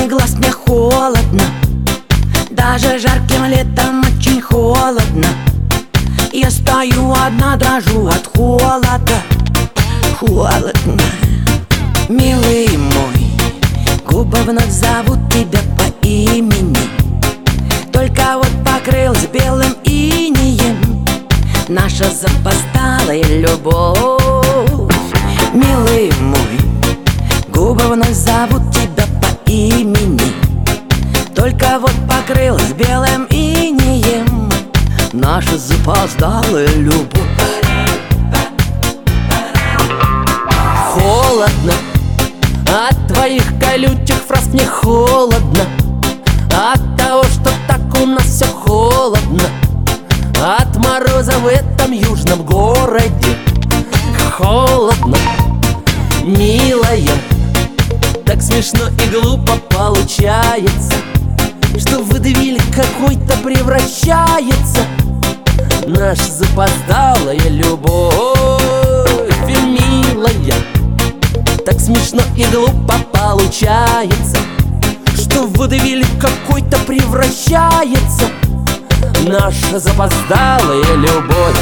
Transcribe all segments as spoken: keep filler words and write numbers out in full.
темный глаз мне холодно. Даже жарким летом очень холодно. Я стою одна, дрожу от холода. Холодно. Милый мой, губы вновь зовут тебя по имени. Только вот покрылась белым инеем наша запоздалая любовь. Милый мой, губы вновь зовут тебя по имени. Только вот покрылась белым инеем наша запоздалая любовь. Холодно от твоих колючих фраз, мне холодно от того, что так у нас все холодно, от мороза в этом южном городе. Холодно, милая, так смешно и глупо получается, что в водевиль какой-то превращается наша запоздалая любовь. И, милая, так смешно и глупо получается, что в водевиль какой-то превращается наша запоздалая любовь.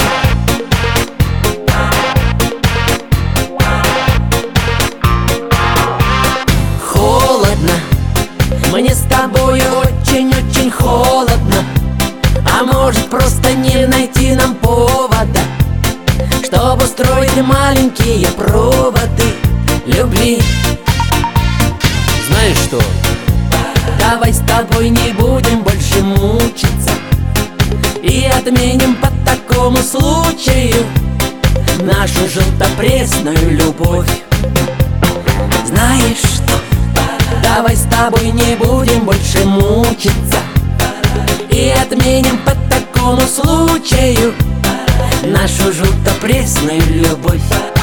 Холодно, мне с тобой очень-очень холодно. А может, просто не найти нам повода, чтобы строить маленькие проводы любви? Знаешь что? Давай с тобой не будем больше мучиться и отменим по такому случаю нашу желтопресную любовь. Знаешь что? Давай с тобой не будем больше мучиться и отменим по такому случаю нашу желтопресную любовь.